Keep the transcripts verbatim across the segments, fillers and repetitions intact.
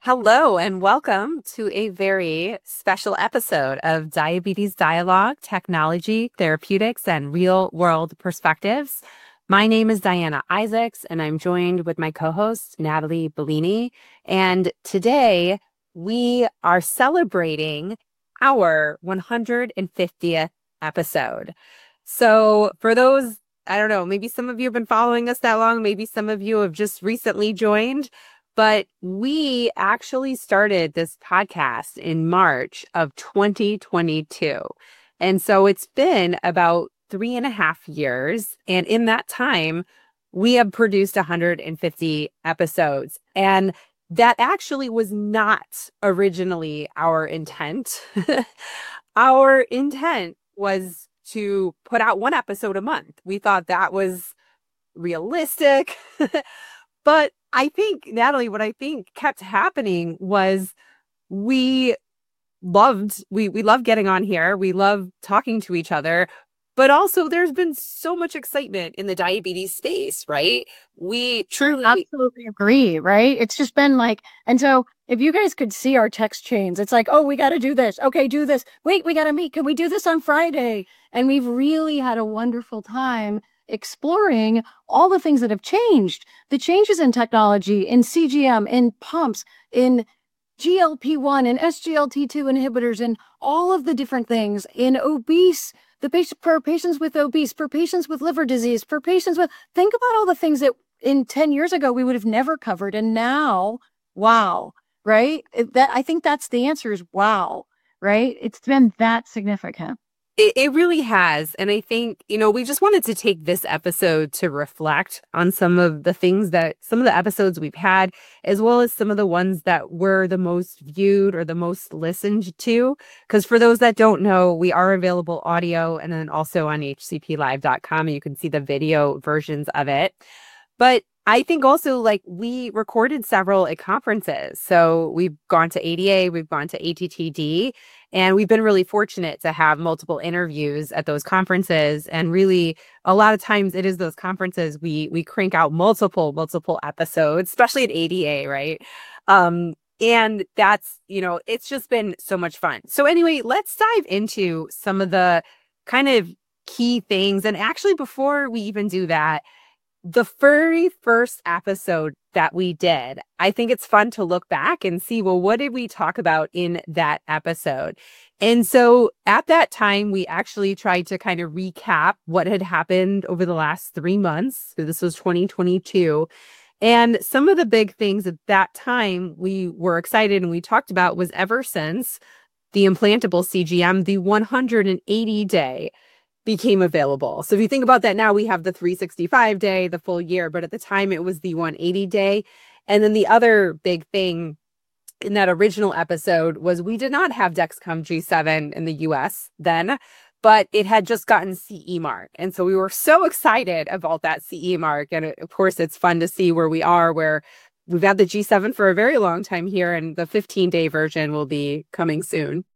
Hello and welcome to a very special episode of Diabetes Dialogue, Technology, Therapeutics, and Real World Perspectives. My name is Diana Isaacs, and I'm joined with my co-host, Natalie Bellini. And today we are celebrating our one hundred fiftieth episode. So for those, I don't know, maybe some of you have been following us that long, maybe some of you have just recently joined. But we actually started this podcast in March of twenty twenty-two. And so it's been about three and a half years. And in that time, we have produced one hundred fifty episodes. And that actually was not originally our intent. Our intent was to put out one episode a month. We thought that was realistic. But I think, Natalie, what I think kept happening was we loved, we we love getting on here. We love talking to each other. But also there's been so much excitement in the diabetes space, right? We truly absolutely agree, right? It's just been like, and so if you guys could see our text chains, it's like, oh, we got to do this. Okay, do this. Wait, we got to meet. Can we do this on Friday? And we've really had a wonderful time exploring all the things that have changed, the changes in technology, in C G M, in pumps, in G L P one and S G L T two inhibitors, and all of the different things in obese, the patient for patients with obese, for patients with liver disease, for patients with, think about all the things that in ten years ago we would have never covered. And now, wow, right? That I think that's the answer is wow, right? It's been that significant. It, it really has. And I think, you know, we just wanted to take this episode to reflect on some of the things that some of the episodes we've had, as well as some of the ones that were the most viewed or the most listened to. Because for those that don't know, we are available audio and then also on H C P live dot com. And you can see the video versions of it. But I think also like we recorded several at conferences. So we've gone to A D A, we've gone to A T T D, and we've been really fortunate to have multiple interviews at those conferences. And really, a lot of times it is those conferences we we crank out multiple, multiple episodes, especially at A D A, right? Um, and that's, you know, it's just been so much fun. So anyway, let's dive into some of the kind of key things. And actually, before we even do that, the very first episode that we did, I think it's fun to look back and see, well, what did we talk about in that episode? And so at that time, we actually tried to kind of recap what had happened over the last three months. So this was twenty twenty-two. And some of the big things at that time we were excited and we talked about was Eversense, the implantable C G M, the one hundred eighty day became available. So if you think about that now, we have the three sixty-five day, the full year, but at the time it was the one eighty day. And then the other big thing in that original episode was we did not have Dexcom G seven in the U S then, but it had just gotten C E mark. And so we were so excited about that C E mark. And it, of course, it's fun to see where we are, where we've had the G seven for a very long time here, and the fifteen day version will be coming soon.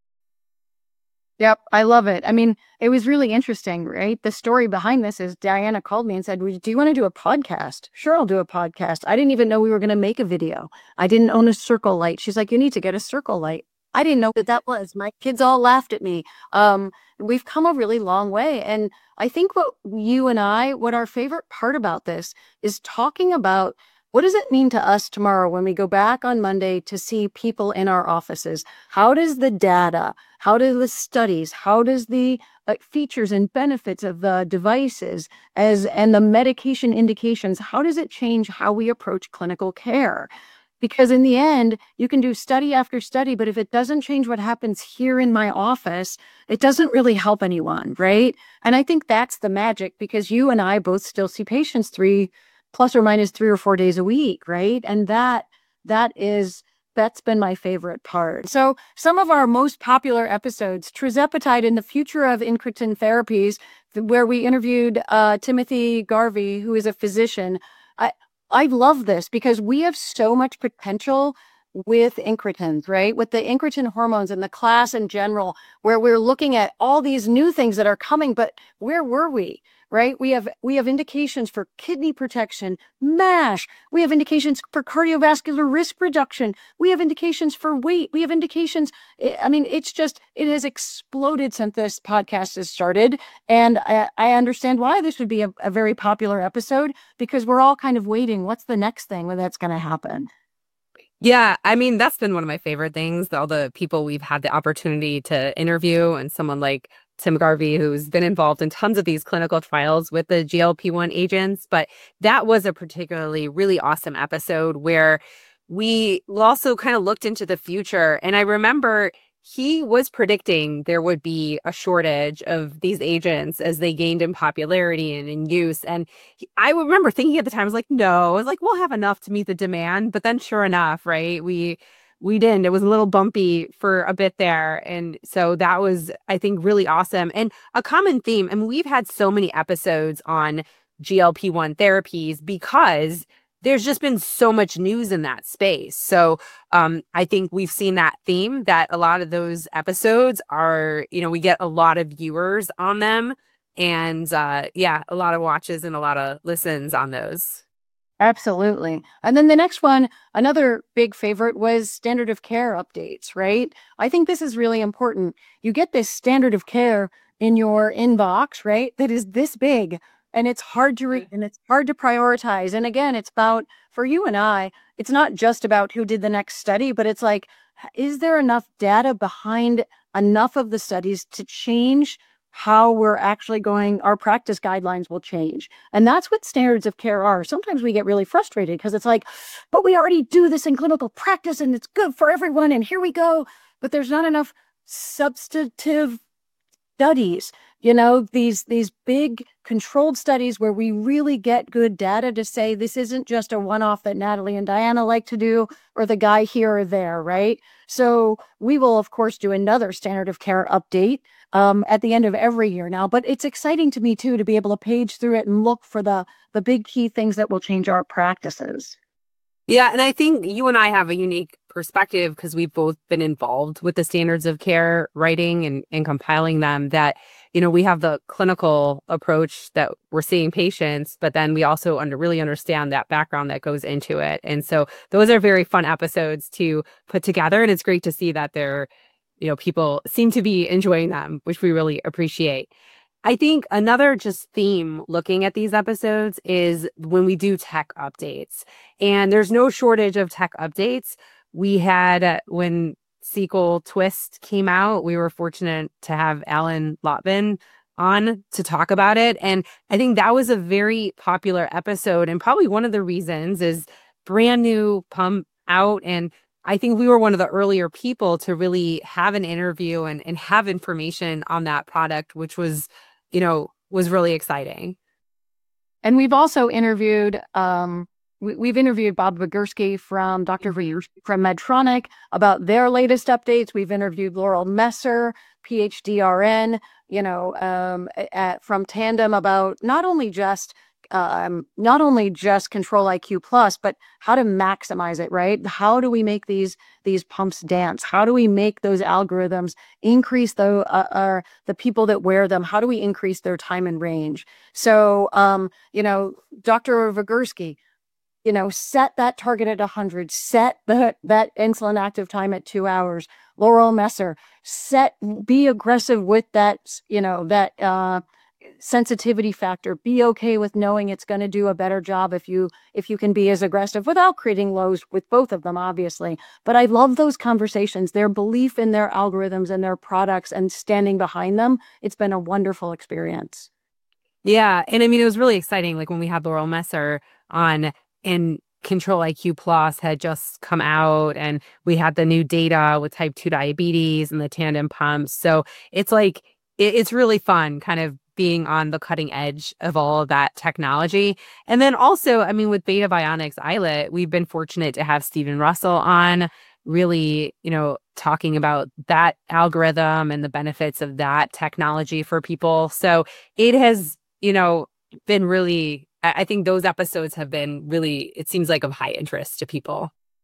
Yep, I love it. I mean, it was really interesting, right? The story behind this is Diana called me and said, do you want to do a podcast? Sure, I'll do a podcast. I didn't even know we were going to make a video. I didn't own a Circle Light. She's like, you need to get a Circle Light. I didn't know what that was. My kids all laughed at me. Um, we've come a really long way. And I think what you and I, what our favorite part about this is talking about what does it mean to us tomorrow when we go back on Monday to see people in our offices? How does the data, how do the studies, how does the uh, features and benefits of the devices as and the medication indications, how does it change how we approach clinical care? Because in the end, you can do study after study, but if it doesn't change what happens here in my office, it doesn't really help anyone, right? And I think that's the magic, because you and I both still see patients three plus or minus three or four days a week, right? And that that is that's been my favorite part. So some of our most popular episodes, Tirzepatide and the Future of Incretin Therapies, where we interviewed uh, Timothy Garvey, who is a physician. I I love this because we have so much potential with incretins, right? With the incretin hormones and the class in general, where we're looking at all these new things that are coming, but where were we? Right? We have we have indications for kidney protection, MASH. We have indications for cardiovascular risk reduction. We have indications for weight. We have indications. I mean, it's just, it has exploded since this podcast has started. And I, I understand why this would be a, a very popular episode, because we're all kind of waiting. What's the next thing when that's going to happen? Yeah, I mean, that's been one of my favorite things, all the people we've had the opportunity to interview, and someone like Tim Garvey, who's been involved in tons of these clinical trials with the G L P one agents. But that was a particularly really awesome episode where we also kind of looked into the future. And I remember he was predicting there would be a shortage of these agents as they gained in popularity and in use. And he, I remember thinking at the time, I was like, no, I was like, we'll have enough to meet the demand. But then sure enough, right, we we didn't. It was a little bumpy for a bit there. And so that was, I think, really awesome. And a common theme, I mean, we've had so many episodes on G L P one therapies because there's just been so much news in that space. So um, I think we've seen that theme, that a lot of those episodes are, you know, we get a lot of viewers on them. And uh, yeah, a lot of watches and a lot of listens on those. Absolutely. And then the next one, another big favorite, was standard of care updates, right? I think this is really important. You get this standard of care in your inbox, right? That is this big, and it's hard to read and it's hard to prioritize. And again, it's about, for you and I, it's not just about who did the next study, but it's like, is there enough data behind enough of the studies to change how we're actually going, our practice guidelines will change. And that's what standards of care are. Sometimes we get really frustrated because it's like, but we already do this in clinical practice and it's good for everyone. And here we go. But there's not enough substantive studies, you know, these, these big controlled studies where we really get good data to say, this isn't just a one-off that Natalie and Diana like to do, or the guy here or there, right? So we will, of course, do another standard of care update um, at the end of every year now. But it's exciting to me, too, to be able to page through it and look for the, the big key things that will change our practices. Yeah, and I think you and I have a unique perspective because we've both been involved with the standards of care writing and, and compiling them, that, you know, we have the clinical approach that we're seeing patients, but then we also under, really understand that background that goes into it. And so those are very fun episodes to put together. And it's great to see that they're, you know, people seem to be enjoying them, which we really appreciate. I think another just theme looking at these episodes is when we do tech updates, and there's no shortage of tech updates. We had, uh, when Sequel Twist came out, we were fortunate to have Alan Lotvin on to talk about it. And I think that was a very popular episode. And probably one of the reasons is brand new pump out. And I think we were one of the earlier people to really have an interview and, and have information on that product, which was, you know, was really exciting. And we've also interviewed, um, we, we've interviewed Bob Vigersky from Doctor Vigersky from Medtronic about their latest updates. We've interviewed Laurel Messer, P H D R N, you know, um, at, from Tandem about not only just um, not only just Control-IQ Plus, but how to maximize it, right? How do we make these these pumps dance? How do we make those algorithms increase the uh, uh, the people that wear them? How do we increase their time and range? So, um, you know, Doctor Vigersky, you know, set that target at one hundred, set the, that insulin active time at two hours. Laurel Messer, set, be aggressive with that, you know, that uh, sensitivity factor. Be okay with knowing it's going to do a better job if you if you can be as aggressive without creating lows with both of them, obviously. But I love those conversations, their belief in their algorithms and their products and standing behind them. It's been a wonderful experience. Yeah. And I mean, it was really exciting. Like when we had Laurel Messer on, and Control-IQ Plus had just come out, and we had the new data with type two diabetes and the Tandem pumps. So it's like, it, it's really fun kind of being on the cutting edge of all of that technology. And then also, I mean, with Beta Bionics iLet, we've been fortunate to have Stephen Russell on, really, you know, talking about that algorithm and the benefits of that technology for people. So it has, you know, been really, I think those episodes have been really, it seems like of high interest to people.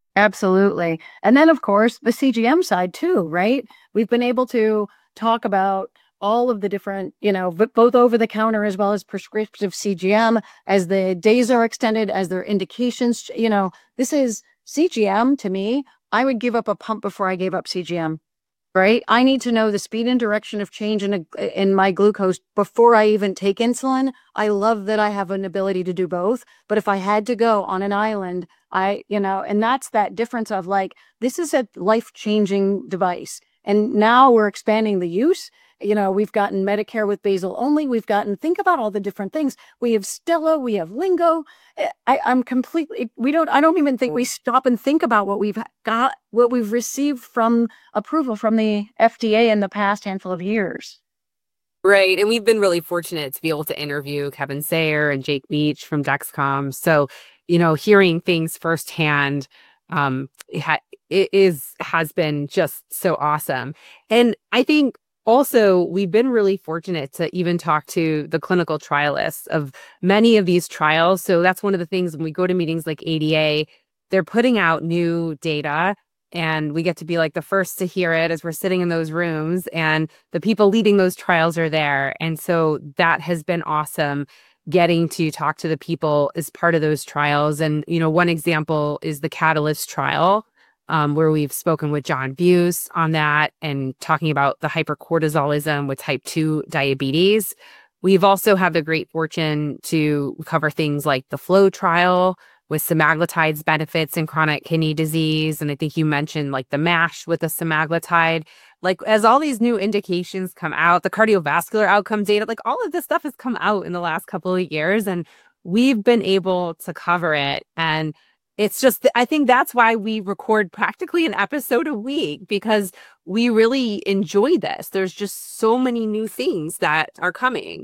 Absolutely. And then, of course, the C G M side too, right? We've been able to talk about all of the different, you know, v- both over the counter as well as prescriptive C G M as the days are extended, as their indications, you know, this is C G M to me. I would give up a pump before I gave up C G M. Right? I need to know the speed and direction of change in a, in my glucose before I even take insulin. I love that I have an ability to do both, but if I had to go on an island, I, you know, and that's that difference of like, this is a life-changing device. And now we're expanding the use. You know, we've gotten Medicare with basal only. We've gotten, think about all the different things. We have Stella, we have Lingo. I, I'm completely, we don't, I don't even think we stop and think about what we've got, what we've received from approval from the F D A in the past handful of years. Right. And we've been really fortunate to be able to interview Kevin Sayer and Jake Beach from Dexcom. So, you know, hearing things firsthand um, it, ha- it is has been just so awesome. And I think also we've been really fortunate to even talk to the clinical trialists of many of these trials. So that's one of the things when we go to meetings like A D A, they're putting out new data and we get to be like the first to hear it as we're sitting in those rooms, and the people leading those trials are there. And so that has been awesome, getting to talk to the people as part of those trials. And, you know, one example is the Catalyst trial, um, where we've spoken with John Buse on that and talking about the hypercortisolism with type two diabetes. We've also had the great fortune to cover things like the FLOW trial, with semaglutide's benefits in chronic kidney disease. And I think you mentioned like the MASH with the semaglutide. Like as all these new indications come out, the cardiovascular outcome data, like all of this stuff has come out in the last couple of years and we've been able to cover it. And it's just, I think that's why we record practically an episode a week, because we really enjoy this. There's just so many new things that are coming.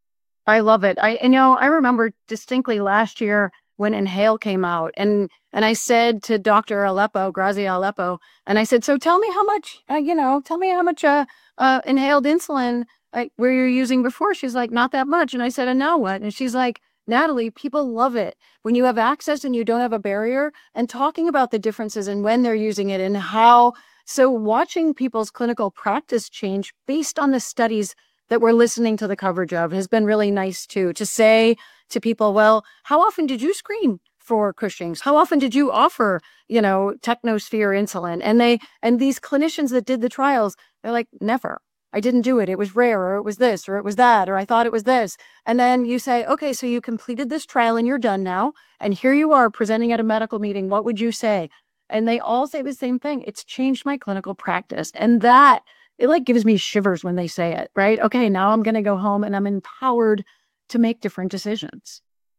I love it. I, you know, I remember distinctly last year when Inhale came out, and and I said to Doctor Aleppo, Grazia Aleppo, and I said, so tell me how much, uh, you know, tell me how much uh, uh, inhaled insulin like were you using before? She's like, not that much. And I said, and now what? And she's like, Natalie, people love it when you have access and you don't have a barrier, and talking about the differences and when they're using it and how. So watching people's clinical practice change based on the studies that we're listening to the coverage of has been really nice too, to say to people, well, how often did you screen for Cushing's? How often did you offer, you know, Technosphere insulin? And they, and these clinicians that did the trials, they're like, never. I didn't do it. It was rare, or it was this, or it was that, or I thought it was this. And then you say, okay, so you completed this trial and you're done now. And here you are presenting at a medical meeting. What would you say? And they all say the same thing. It's changed my clinical practice. And that, it like gives me shivers when they say it, right? Okay, now I'm going to go home and I'm empowered to make different decisions.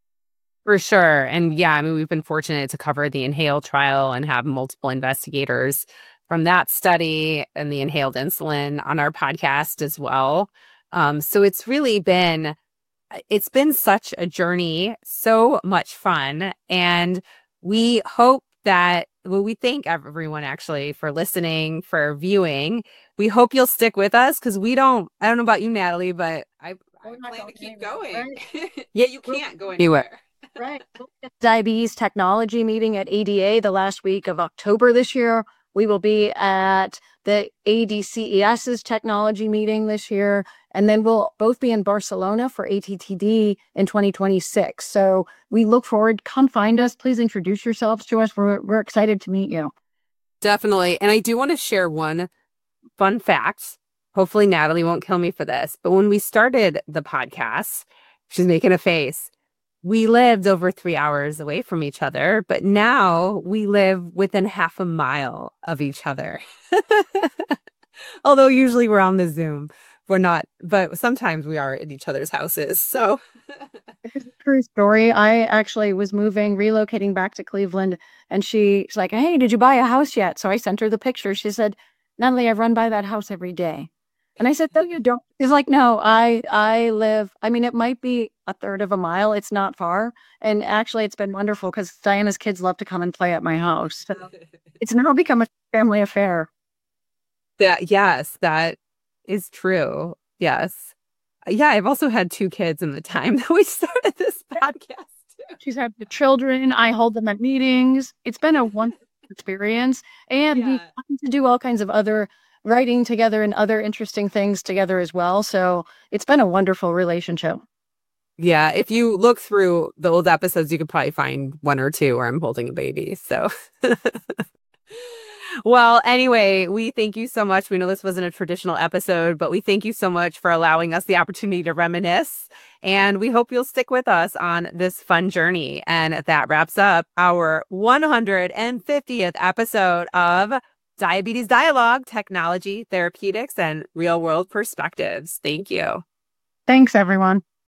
For sure. And yeah, I mean, we've been fortunate to cover the Inhale trial and have multiple investigators from that study and the inhaled insulin on our podcast as well. Um, so it's really been, it's been such a journey, so much fun. And we hope that, well, we thank everyone actually for listening, for viewing. We hope you'll stick with us because we don't, I don't know about you, Natalie, but I, I plan to keep going. Right. Yeah, you can't go anywhere. Right. Diabetes technology meeting at A D A the last week of October this year. We will be at the A D C E S's technology meeting this year. And then we'll both be in Barcelona for A T T D in twenty twenty-six. So we look forward. Come find us. Please introduce yourselves to us. We're, we're excited to meet you. Definitely. And I do want to share one fun fact. Hopefully Natalie won't kill me for this. But when we started the podcast, she's making a face. We lived over three hours away from each other, but now we live within half a mile of each other. Although usually we're on the Zoom. We're not, but sometimes we are at each other's houses. So true story. I actually was moving, relocating back to Cleveland, and she's like, hey, did you buy a house yet? So I sent her the picture. She said, Natalie, I run by that house every day. And I said, no, you don't. He's like, no, I I live, I mean, it might be a third of a mile. It's not far. And actually, it's been wonderful because Diana's kids love to come and play at my house. So it's now become a family affair. That, yes, that is true. Yes. Yeah, I've also had two kids in the time that we started this podcast. She's had the children. I hold them at meetings. It's been a one. experience. And we Yeah. wanted to do all kinds of other writing together and other interesting things together as well. So it's been a wonderful relationship. Yeah, if you look through the old episodes, you could probably find one or two where I'm holding a baby. So, well, anyway, we thank you so much. We know this wasn't a traditional episode, but we thank you so much for allowing us the opportunity to reminisce. And we hope you'll stick with us on this fun journey. And that wraps up our one hundred fiftieth episode of Diabetes Dialogue, Technology, Therapeutics, and Real World Perspectives. Thank you. Thanks, everyone.